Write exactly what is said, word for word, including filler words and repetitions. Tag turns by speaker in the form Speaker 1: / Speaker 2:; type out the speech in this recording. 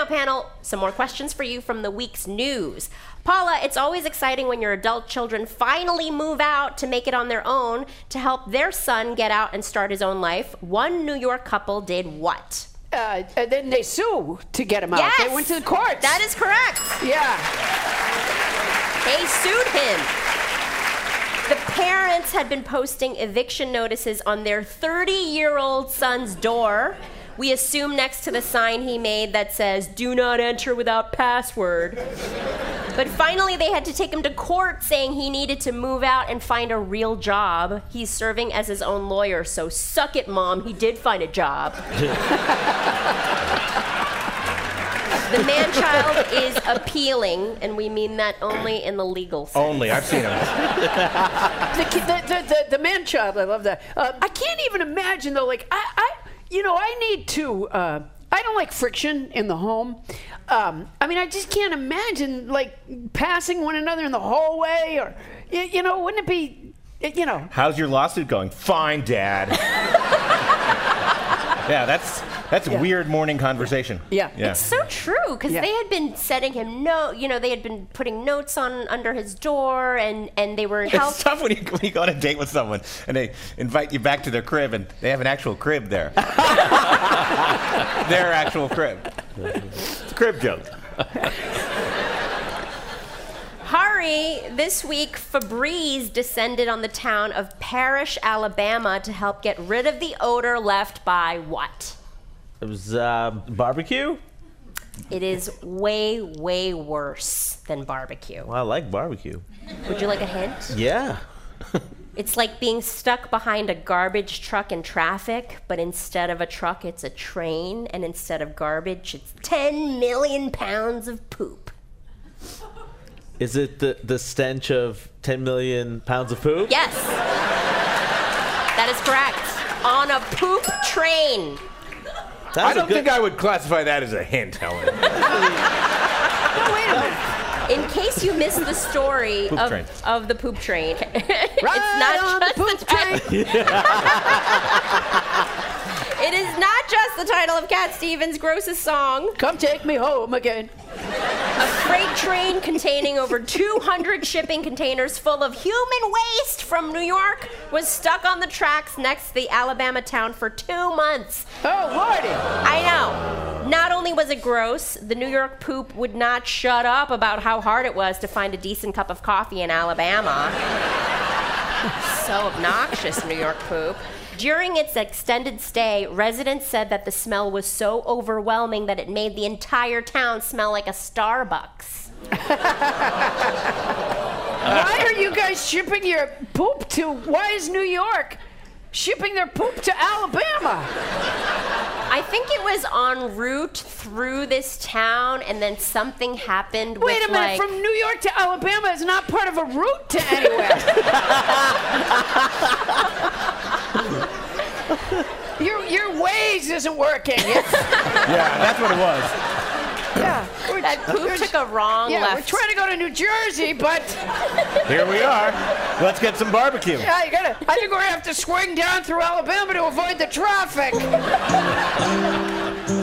Speaker 1: now, panel, some more questions for you from the week's news. Paula, it's always exciting when your adult children finally move out to make it on their own to help their son get out and start his own life. One New York couple did what?
Speaker 2: Uh, and then they sue to get him out.
Speaker 1: Yes!
Speaker 2: They went to the courts.
Speaker 1: That is correct.
Speaker 2: Yeah.
Speaker 1: They sued him. The parents had been posting eviction notices on their thirty-year-old son's door. We assume next to the sign he made that says, "Do not enter without password." But finally, they had to take him to court saying he needed to move out and find a real job. He's serving as his own lawyer, so suck it, Mom. He did find a job. The man-child is appealing, and we mean that only in the legal sense.
Speaker 3: Only. I've seen him.
Speaker 2: the, kid- the, the, the, the man-child, I love that. Uh, I can't even imagine, though, like, I, I you know, I need to, uh, I don't like friction in the home. Um, I mean, I just can't imagine, like, passing one another in the hallway or, you, you know, wouldn't it be, you know.
Speaker 3: How's your lawsuit going? Fine, Dad. Yeah, that's that's
Speaker 2: Yeah.
Speaker 3: a weird morning conversation.
Speaker 2: Yeah.
Speaker 3: yeah.
Speaker 1: It's so true, because
Speaker 2: Yeah.
Speaker 1: they had been setting him note. You know, they had been putting notes on under his door, and, and they were help.
Speaker 3: It's tough when you, when you go on a date with someone and they invite you back to their crib and they have an actual crib there. Their actual crib. It's a crib joke.
Speaker 1: Hurry, this week Febreze descended on the town of Parrish, Alabama to help get rid of the odor left by what?
Speaker 4: It was uh, barbecue?
Speaker 1: It is way, way worse than barbecue.
Speaker 4: Well, I like barbecue.
Speaker 1: Would you like a hint?
Speaker 4: Yeah.
Speaker 1: It's like being stuck behind a garbage truck in traffic, but instead of a truck, it's a train, and instead of garbage, it's ten million pounds of poop.
Speaker 4: Is it the, the stench of ten million pounds of poop?
Speaker 1: Yes. That is correct. On a poop train.
Speaker 4: That's
Speaker 3: I
Speaker 4: a
Speaker 3: don't
Speaker 4: good-
Speaker 3: think I would classify that as a hint, Helen.
Speaker 2: No, wait a minute.
Speaker 1: In case you missed the story
Speaker 3: Poop
Speaker 1: of,
Speaker 3: train.
Speaker 1: of the poop train, it's
Speaker 2: Ride
Speaker 1: not
Speaker 2: on
Speaker 1: just
Speaker 2: the poop
Speaker 1: the title. It is not just the title of Cat Stevens' grossest song.
Speaker 2: Come take me home again.
Speaker 1: A freight train containing over two hundred shipping containers full of human waste from New York was stuck on the tracks next to the Alabama town for two months.
Speaker 2: Oh, Lordy.
Speaker 1: I know. Not only was it gross, the New York poop would not shut up about how hard it was to find a decent cup of coffee in Alabama. So obnoxious, New York poop. During its extended stay, residents said that the smell was so overwhelming that it made the entire town smell like a Starbucks.
Speaker 2: Why are you guys shipping your poop to, why is New York shipping their poop to Alabama?
Speaker 1: I think it was en route through this town, and then something happened with,
Speaker 2: Wait a minute,
Speaker 1: like,
Speaker 2: from New York to Alabama is not part of a route to anywhere. your your Waze isn't working. It's,
Speaker 3: Yeah, that's what it was.
Speaker 2: yeah, we're,
Speaker 1: that poop
Speaker 2: we're-
Speaker 1: took a wrong
Speaker 2: yeah,
Speaker 1: left.
Speaker 2: we're trying to go to New Jersey, but
Speaker 3: Here we are. Let's get some barbecue.
Speaker 2: yeah, you gotta. I think we're gonna have to swing down through Alabama to avoid the traffic.